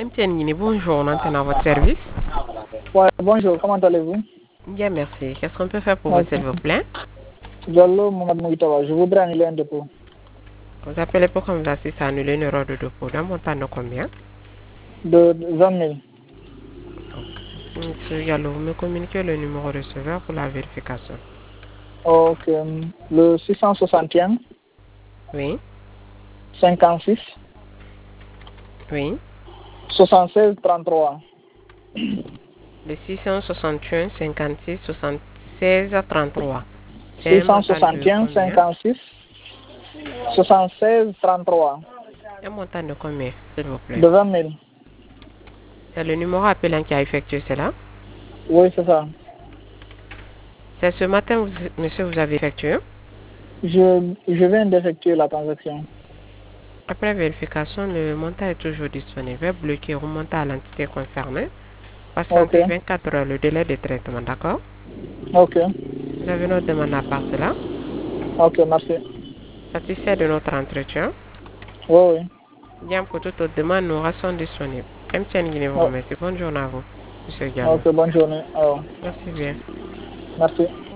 MTN Guinée, bonjour, on entend à votre service. Ouais, bonjour, comment allez-vous? Bien, merci. Qu'est-ce qu'on peut faire pour vous, Ok. s'il vous plaît? Diallo Mohamed Mouitawa, je voudrais annuler un dépôt Vous appelez pour qu'on vous assiste à annuler une erreur de dépôt. D'un montant de combien? de 20 000. Monsieur Gallo, vous me communiquez le numéro receveur pour la vérification. Ok, le 661 Oui, 56 oui. 76 33. Le 661 56 76 33. C'est un montant de 661 combien? 56 76 33 Un montant de combien, s'il vous plaît? de 20 000. C'est le numéro appelant qui a effectué cela. Oui, c'est ça. C'est ce matin, monsieur, vous avez effectué. Je viens d'effectuer la transaction. Après vérification, le montant est toujours disponible. Bloqué, remonter à l'entité concernée. Ok, Patientez 24 heures le délai de traitement, d'accord? ok, Vous avez notre demande à part cela. ok, merci. Satisfait de notre entretien. Oui, oui. Bien, pour toute autre demande, nous restons disponibles. MTN Guinée vous Oh, remercie. Bonne journée à vous, monsieur Diallo. ok, bonne journée. Alors, Merci bien. merci.